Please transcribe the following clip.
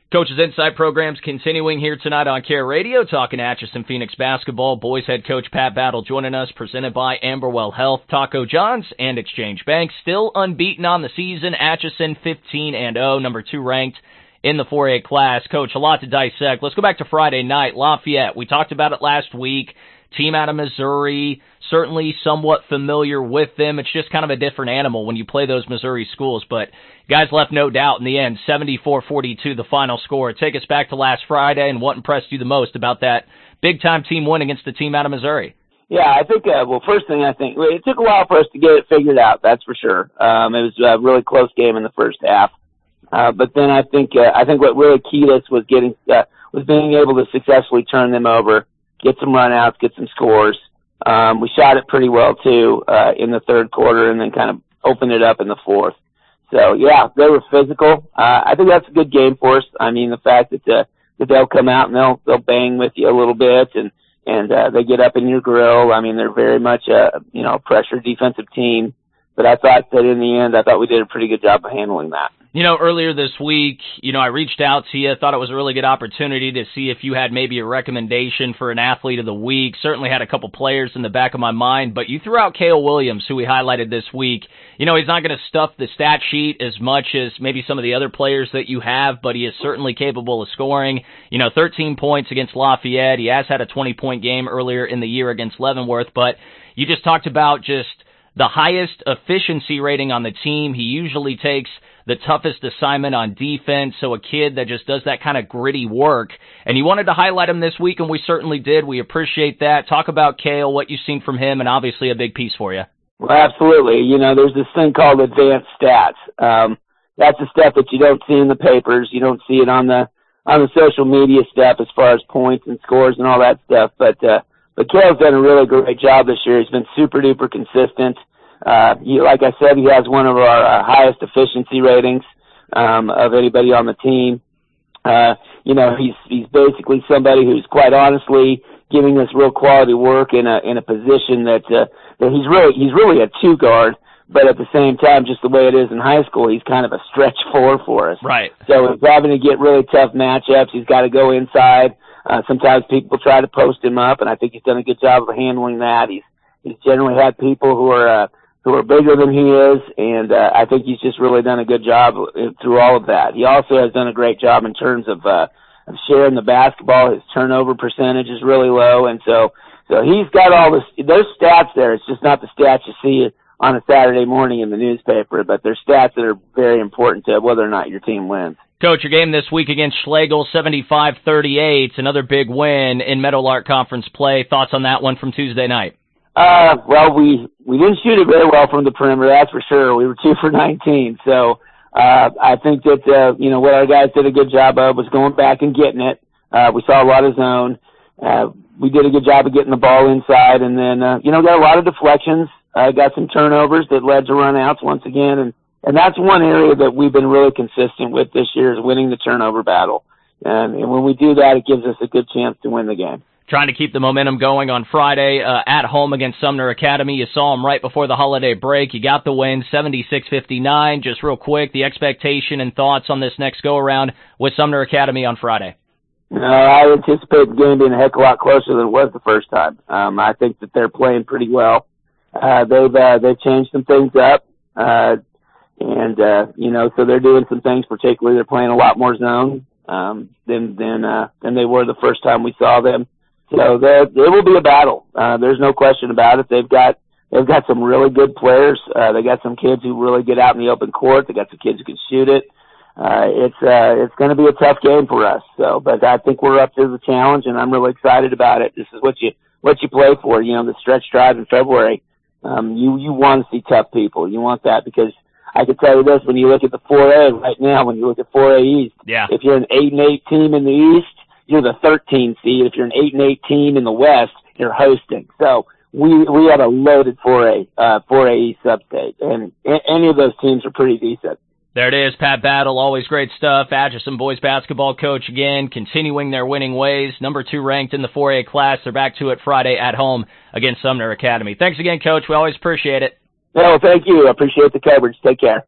Coach's Insight program's continuing here tonight on Care Radio, talking Atchison Phoenix basketball. Boys head coach Pat Battle joining us, presented by Amberwell Health, Taco John's, and Exchange Bank. Still unbeaten on the season, Atchison 15-0, number 2 ranked in the 4A class. Coach, a lot to dissect. Let's go back to Friday night, Lafayette. We talked about it last week. Team out of Missouri, certainly somewhat familiar with them. It's just kind of a different animal when you play those Missouri schools. But guys left no doubt in the end, 74-42 the final score. Take us back to last Friday and what impressed you the most about that big-time team win against the team out of Missouri. Yeah, I think, first thing it took a while for us to get it figured out, that's for sure. It was a really close game in the first half. But then I think what really keyed us was being able to successfully turn them over, get some runouts, get some scores. We shot it pretty well too, in the third quarter and then kind of opened it up in the fourth. So yeah, they were physical. I think that's a good game for us. I mean, the fact that they'll come out and they'll bang with you a little bit and they get up in your grill. I mean, they're very much a pressure defensive team. But I thought that in the end, we did a pretty good job of handling that. Earlier this week, I reached out to you, thought it was a really good opportunity to see if you had maybe a recommendation for an athlete of the week. Certainly had a couple players in the back of my mind, but you threw out Cale Williams, who we highlighted this week. He's not going to stuff the stat sheet as much as maybe some of the other players that you have, but he is certainly capable of scoring. 13 points against Lafayette. He has had a 20-point game earlier in the year against Leavenworth, but you just talked about just the highest efficiency rating on the team. He usually takes the toughest assignment on defense, so a kid that just does that kind of gritty work. And you wanted to highlight him this week, and we certainly did. We appreciate that. Talk about Cale, what you've seen from him, and obviously a big piece for you. Well, absolutely. There's this thing called advanced stats. That's the stuff that you don't see in the papers. You don't see it on the social media stuff as far as points and scores and all that stuff. But Cale's done a really great job this year. He's been super duper consistent. Like I said, he has one of our highest efficiency ratings of anybody on the team. He's basically somebody who's quite honestly giving us real quality work in a position that he's really a 2 guard, but at the same time, just the way it is in high school, he's kind of a stretch 4 for us. Right. So he's having to get really tough matchups. He's got to go inside. Sometimes people try to post him up, and I think he's done a good job of handling that. He's generally had people who are bigger than he is, and I think he's just really done a good job through all of that. He also has done a great job in terms of sharing the basketball. His turnover percentage is really low, and so he's got all those stats there. It's just not the stats you see on a Saturday morning in the newspaper, but they're stats that are very important to whether or not your team wins. Coach, your game this week against Schlegel, 75-38, another big win in Meadowlark Conference play. Thoughts on that one from Tuesday night? Well, we didn't shoot it very well from the perimeter, that's for sure. We were 2 for 19. So, I think that, what our guys did a good job of was going back and getting it. We saw a lot of zone. We did a good job of getting the ball inside and then, got a lot of deflections. Got some turnovers that led to runouts once again. And that's one area that we've been really consistent with this year is winning the turnover battle. And when we do that, it gives us a good chance to win the game. Trying to keep the momentum going on Friday at home against Sumner Academy. You saw them right before the holiday break. You got the win, 76-59. Just real quick, the expectation and thoughts on this next go-around with Sumner Academy on Friday. I anticipate the game being a heck of a lot closer than it was the first time. I think that they're playing pretty well. They've changed some things up, so they're doing some things. Particularly, they're playing a lot more zone than they were the first time we saw them. So it will be a battle. There's no question about it. They've got some really good players. They got some kids who really get out in the open court. They got some kids who can shoot it. It's going to be a tough game for us. So, but I think we're up to the challenge, and I'm really excited about it. This is what you play for. The stretch drive in February. You want to see tough people. You want that because I can tell you this: when you look at the 4A right now, when you look at 4A East, if you're an 8-8 team in the East, you're the 13 seed. If you're an 8-8 team in the West, you're hosting. So we have a loaded 4A East sub-state, and any of those teams are pretty decent. There it is, Pat Battle, always great stuff. Atchison boys basketball coach again, continuing their winning ways. Number 2 ranked in the 4A class. They're back to it Friday at home against Sumner Academy. Thanks again, Coach. We always appreciate it. No, thank you. I appreciate the coverage. Take care.